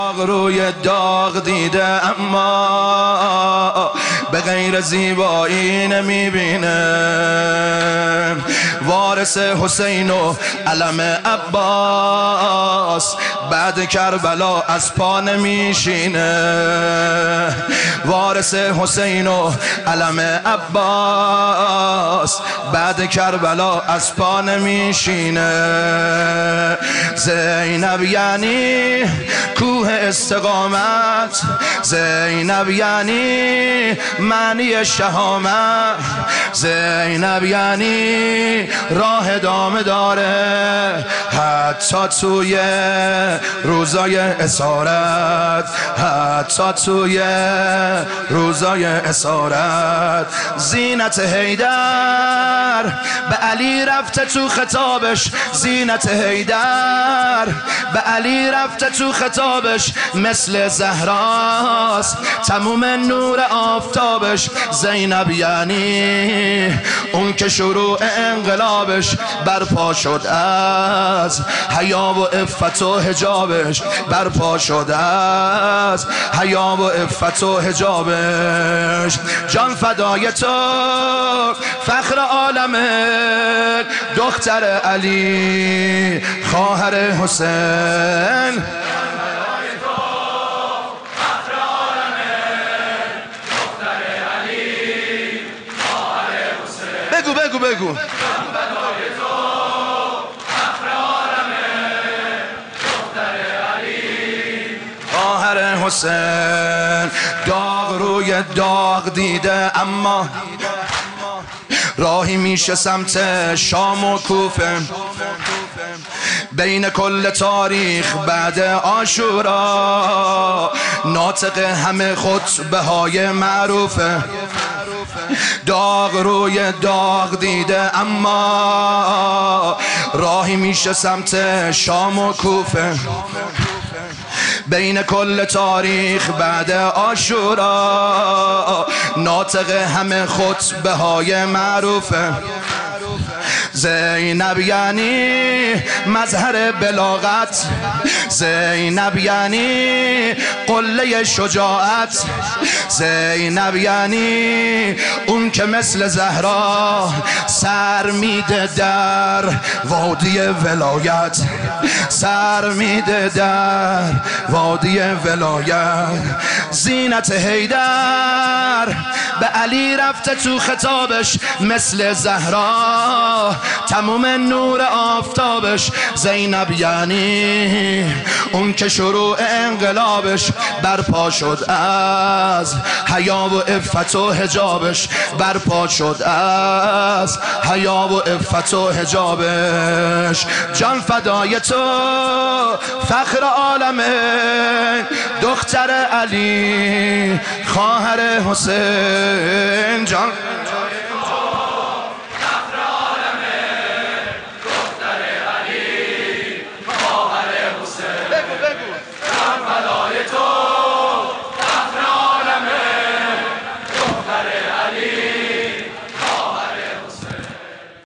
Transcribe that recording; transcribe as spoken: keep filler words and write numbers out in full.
روی داغ دیده اما به غیر زیبایی نمیبینه. وارث حسین و علم عباس بعد کربلا از پا نمیشینه. وارث حسین و علم عباس بعد کربلا از پا نمیشینه. زینب یعنی کوه استقامت، زینب یعنی معنی شهامت، زینب یعنی راه ادامه داره حتی توی روزای اسارت، حتی توی روزای اسارت. زینت حیدر به علی رفته تو خطابش، زینت حیدر به علی رفته تو خطابش مثل زهراست تموم نور آفتابش. زینب یعنی اون که شروع انقلابش برپا شد از حیا و عفت و حجابش، برپا شد از حیا و عفت و حجابش. جان فدای تو فخر عالمه، دختر علی خواهر حسین. بگو بگو بگو خواهر حسین. داغ روی داغ دیده اما راهی میشه سمت شام و کوفه. بین کل تاریخ بعد عاشورا ناطق همه خطبه های معروفه. داغ روی داغ دیده اما راهی میشه سمت شام و کوفه. بین کل تاریخ بعد عاشورا ناطق همه خطبه های معروفه. زینب یعنی مظهر بلاغت، زینب یعنی قله شجاعت، زینب یعنی اون که مثل زهرا سر میده در وادی ولایت، سر میده در وادی ولایت. زینت حیدر به علی رفته تو خطابش مثل زهرا تموم نور آفتابش. زینب یعنی اون که شروع انقلابش برپا شد از حیا و عفت و حجابش، برپا شد از حیا و عفت و حجابش. جان فدای تو فخر عالمه، دختر علی خواهر حسین. جان